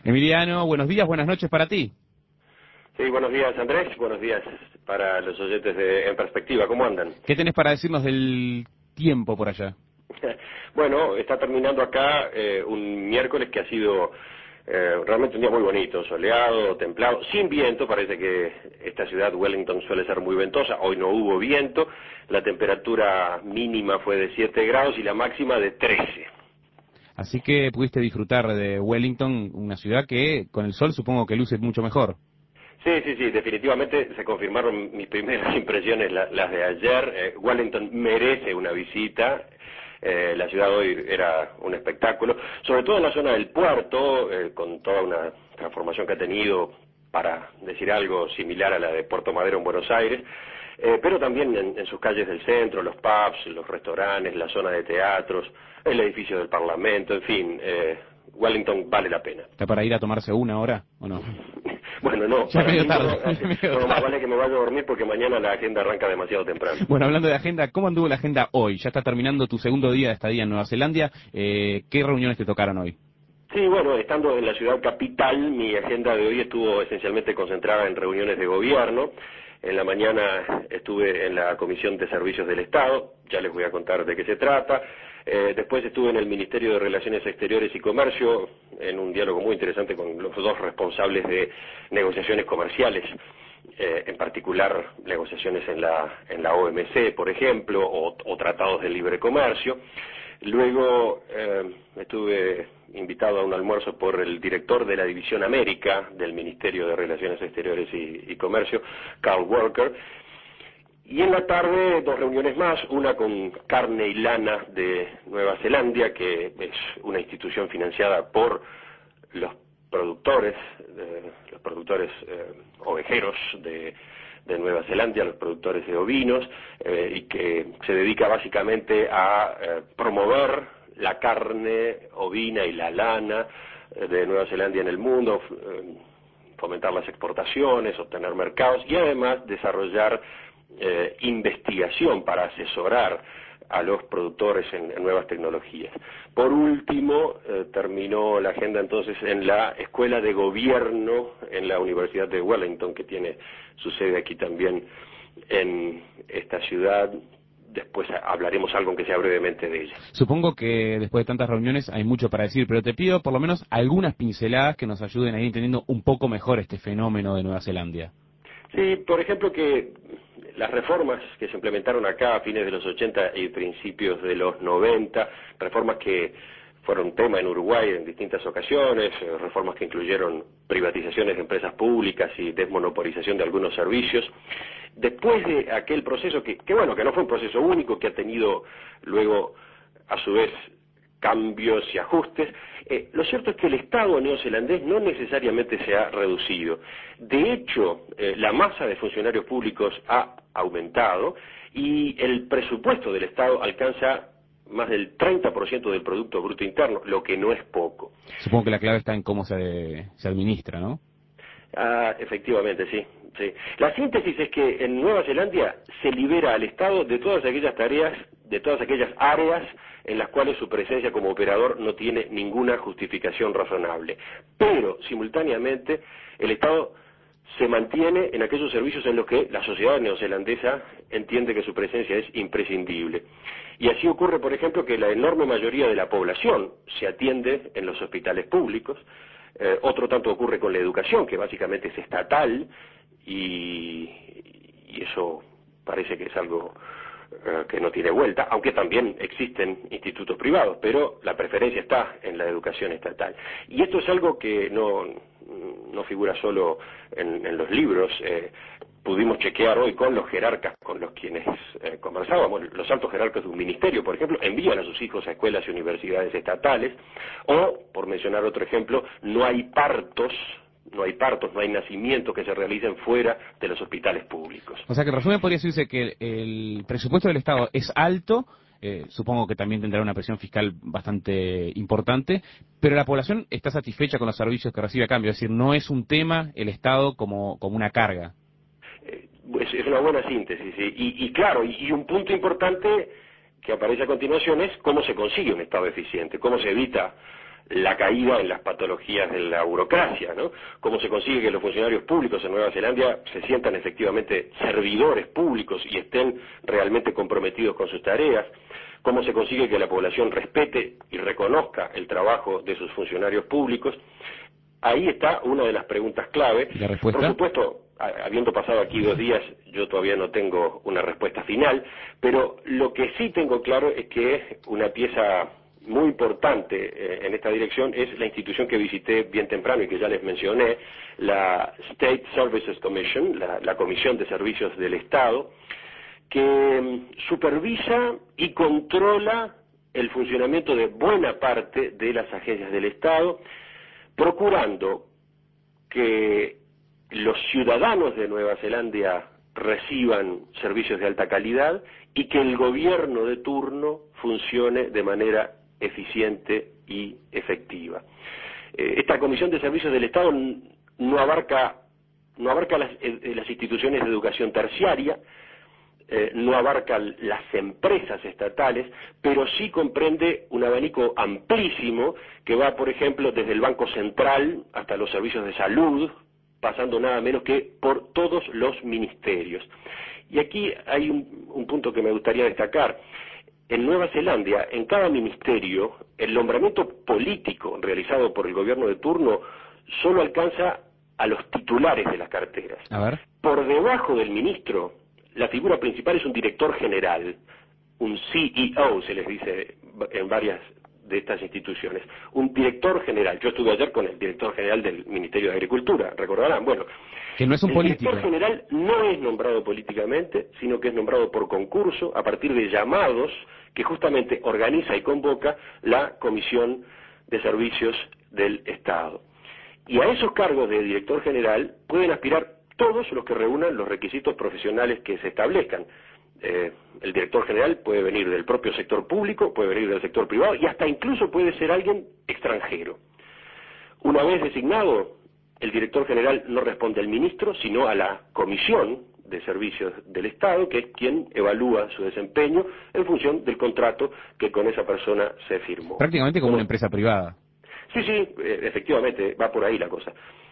Emiliano, buenos días, buenas noches para ti. Sí, buenos días Andrés, buenos días para los oyentes de En Perspectiva, ¿cómo andan? ¿Qué tenés para decirnos del tiempo por allá? Bueno, está terminando acá un miércoles que ha sido realmente un día muy bonito, soleado, templado, sin viento. Parece que esta ciudad, Wellington, suele ser muy ventosa. Hoy no hubo viento, la temperatura mínima fue de 7 grados y la máxima de 13. Así que pudiste disfrutar de Wellington, una ciudad que con el sol supongo que luce mucho mejor. Sí, definitivamente se confirmaron mis primeras impresiones, las de ayer. Wellington merece una visita. La ciudad hoy era un espectáculo, sobre todo en la zona del puerto, con toda una transformación que ha tenido, para decir algo similar a la de Puerto Madero en Buenos Aires, pero también en sus calles del centro, los pubs, los restaurantes, la zona de teatros, el edificio del Parlamento, en fin, Wellington vale la pena. ¿Está para ir a tomarse una hora o no? Bueno, no, Ya para medio mí tarde. no, más vale que me vaya a dormir porque mañana la agenda arranca demasiado temprano. Bueno, hablando de agenda, ¿cómo anduvo la agenda hoy? Ya está terminando tu segundo día de estadía en Nueva Zelanda. ¿Qué reuniones te tocaron hoy? Sí, bueno, estando en la ciudad capital, mi agenda de hoy estuvo esencialmente concentrada en reuniones de gobierno. En la mañana estuve en la Comisión de Servicios del Estado, ya les voy a contar de qué se trata. Después estuve en el Ministerio de Relaciones Exteriores y Comercio, en un diálogo muy interesante con los dos responsables de negociaciones comerciales, en particular negociaciones en la OMC, por ejemplo, o tratados de libre comercio. Luego estuve invitado a un almuerzo por el director de la División América del Ministerio de Relaciones Exteriores y Comercio, Carl Walker. Y en la tarde, dos reuniones más, una con Carne y Lana de Nueva Zelanda, que es una institución financiada por los productores ovejeros de Nueva Zelanda, los productores de ovinos, y que se dedica básicamente a promover la carne ovina y la lana de Nueva Zelanda en el mundo, fomentar las exportaciones, obtener mercados y además desarrollar investigación para asesorar a los productores en nuevas tecnologías. Por último, terminó la agenda entonces en la Escuela de Gobierno en la Universidad de Wellington, que tiene su sede aquí también en esta ciudad. Después hablaremos algo, aunque sea brevemente, de ella. Supongo que después de tantas reuniones hay mucho para decir, pero te pido por lo menos algunas pinceladas que nos ayuden a ir entendiendo un poco mejor este fenómeno de Nueva Zelanda. Sí, por ejemplo, que las reformas que se implementaron acá a fines de los 80 y principios de los 90, reformas que fueron tema en Uruguay en distintas ocasiones, reformas que incluyeron privatizaciones de empresas públicas y desmonopolización de algunos servicios. Después de aquel proceso que no fue un proceso único, que ha tenido luego, a su vez, cambios y ajustes, lo cierto es que el Estado neozelandés no necesariamente se ha reducido. De hecho, la masa de funcionarios públicos ha aumentado y el presupuesto del Estado alcanza más del 30% del Producto Bruto Interno, lo que no es poco. Supongo que la clave está en cómo se administra, ¿no? Efectivamente, sí. La síntesis es que en Nueva Zelanda se libera al Estado de todas aquellas tareas, de todas aquellas áreas en las cuales su presencia como operador no tiene ninguna justificación razonable. Pero, simultáneamente, el Estado se mantiene en aquellos servicios en los que la sociedad neozelandesa entiende que su presencia es imprescindible. Y así ocurre, por ejemplo, que la enorme mayoría de la población se atiende en los hospitales públicos. Otro tanto ocurre con la educación, que básicamente es estatal, y eso parece que es algo que no tiene vuelta, aunque también existen institutos privados, pero la preferencia está en la educación estatal. Y esto es algo que no figura solo en los libros. Pudimos chequear hoy con los jerarcas con los quienes conversábamos. Los altos jerarcas de un ministerio, por ejemplo, envían a sus hijos a escuelas y universidades estatales, o, por mencionar otro ejemplo, no hay partos, no hay nacimientos que se realicen fuera de los hospitales públicos. O sea que en resumen podría decirse que el presupuesto del Estado es alto, supongo que también tendrá una presión fiscal bastante importante, pero la población está satisfecha con los servicios que recibe a cambio, es decir, no es un tema el Estado como una carga. Es una buena síntesis, ¿sí? Y claro, y un punto importante que aparece a continuación es cómo se consigue un Estado eficiente, cómo se evita la caída en las patologías de la burocracia, ¿no? Cómo se consigue que los funcionarios públicos en Nueva Zelanda se sientan efectivamente servidores públicos y estén realmente comprometidos con sus tareas, cómo se consigue que la población respete y reconozca el trabajo de sus funcionarios públicos. Ahí está una de las preguntas clave. ¿Y la respuesta? Por supuesto, habiendo pasado aquí 2 días, yo todavía no tengo una respuesta final, pero lo que sí tengo claro es que una pieza muy importante en esta dirección es la institución que visité bien temprano y que ya les mencioné, la State Services Commission, la Comisión de Servicios del Estado, que supervisa y controla el funcionamiento de buena parte de las agencias del Estado, procurando que los ciudadanos de Nueva Zelanda reciban servicios de alta calidad y que el gobierno de turno funcione de manera eficiente y efectiva. Esta Comisión de Servicios del Estado no abarca las instituciones de educación terciaria, no abarca las empresas estatales, pero sí comprende un abanico amplísimo que va, por ejemplo, desde el Banco Central hasta los servicios de salud, pasando nada menos que por todos los ministerios. Y aquí hay un punto que me gustaría destacar. En Nueva Zelanda, en cada ministerio, el nombramiento político realizado por el gobierno de turno solo alcanza a los titulares de las carteras. A ver. Por debajo del ministro, la figura principal es un director general, un CEO se les dice en varias de estas instituciones, un director general. Yo estuve ayer con el director general del Ministerio de Agricultura, recordarán. Bueno, que no es un político. El director general no es nombrado políticamente, sino que es nombrado por concurso a partir de llamados que justamente organiza y convoca la Comisión de Servicios del Estado. Y a esos cargos de director general pueden aspirar todos los que reúnan los requisitos profesionales que se establezcan. El director general puede venir del propio sector público, puede venir del sector privado y hasta incluso puede ser alguien extranjero. Una vez designado, el director general no responde al ministro, sino a la Comisión de Servicios del Estado, que es quien evalúa su desempeño en función del contrato que con esa persona se firmó. Prácticamente como una empresa privada. Sí, efectivamente, va por ahí la cosa.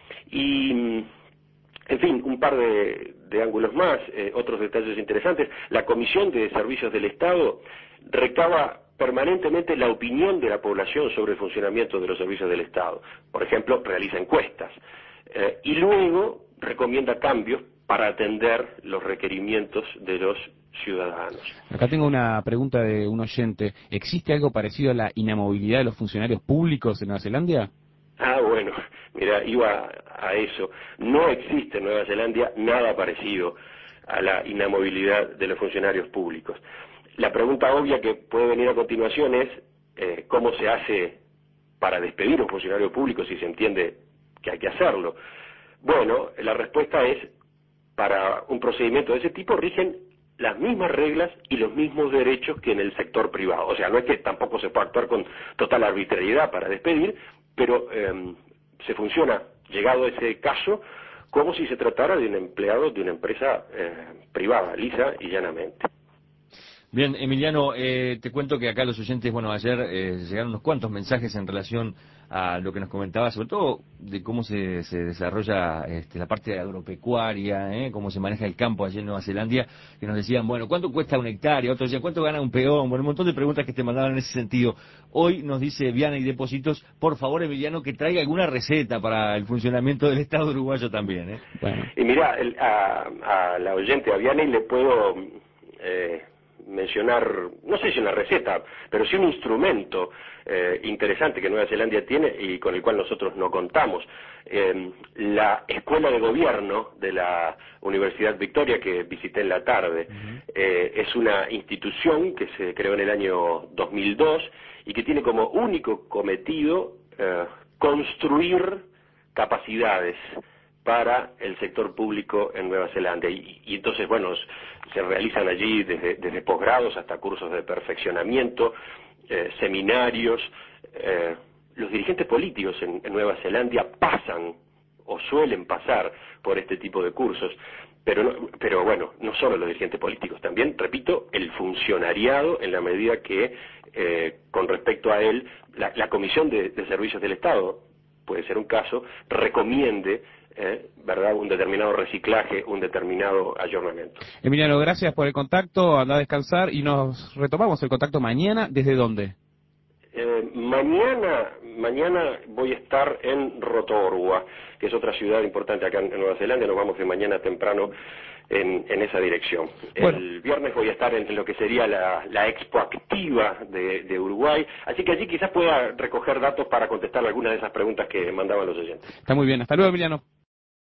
Y, en fin, un par de ángulos más, otros detalles interesantes. La Comisión de Servicios del Estado recaba permanentemente la opinión de la población sobre el funcionamiento de los servicios del Estado. Por ejemplo, realiza encuestas. Y luego recomienda cambios para atender los requerimientos de los ciudadanos. Acá tengo una pregunta de un oyente. ¿Existe algo parecido a la inamovilidad de los funcionarios públicos en Nueva Zelanda? Bueno, mira, iba a eso. No existe en Nueva Zelanda nada parecido a la inamovilidad de los funcionarios públicos. La pregunta obvia que puede venir a continuación es ¿cómo se hace para despedir a un funcionario público si se entiende que hay que hacerlo? Bueno, la respuesta es, para un procedimiento de ese tipo rigen las mismas reglas y los mismos derechos que en el sector privado. O sea, no es que tampoco se pueda actuar con total arbitrariedad para despedir, pero se funciona, llegado a ese caso, como si se tratara de un empleado de una empresa privada, lisa y llanamente. Bien, Emiliano, te cuento que acá los oyentes, bueno, ayer llegaron unos cuantos mensajes en relación a lo que nos comentaba, sobre todo de cómo se desarrolla la parte agropecuaria, cómo se maneja el campo allí en Nueva Zelanda, que nos decían, bueno, ¿cuánto cuesta una hectárea? Otros decían, ¿cuánto gana un peón? Bueno, un montón de preguntas que te mandaban en ese sentido. Hoy nos dice Viana y Depósitos, por favor, Emiliano, que traiga alguna receta para el funcionamiento del Estado uruguayo también. Bueno. Y mira, a la oyente, a Viana, le puedo mencionar, no sé si una receta, pero sí un instrumento interesante que Nueva Zelanda tiene y con el cual nosotros no contamos. La Escuela de Gobierno de la Universidad Victoria, que visité en la tarde, es una institución que se creó en el año 2002 y que tiene como único cometido construir capacidades para el sector público en Nueva Zelanda. Y entonces, bueno, se realizan allí desde posgrados hasta cursos de perfeccionamiento, seminarios. Los dirigentes políticos en Nueva Zelanda pasan o suelen pasar por este tipo de cursos. Pero bueno, no solo los dirigentes políticos, también, repito, el funcionariado, en la medida que, con respecto a él, la Comisión de Servicios del Estado, puede ser un caso, recomiende, ¿verdad?, un determinado reciclaje, un determinado ayornamiento. Emiliano, gracias por el contacto, anda a descansar y nos retomamos el contacto mañana. ¿Desde dónde? Mañana voy a estar en Rotorua, que es otra ciudad importante acá en Nueva Zelanda. Nos vamos de mañana temprano en esa dirección. Bueno. El viernes voy a estar en lo que sería la Expo Activa de Uruguay, así que allí quizás pueda recoger datos para contestar algunas de esas preguntas que mandaban los oyentes. Está muy bien, hasta luego, Emiliano.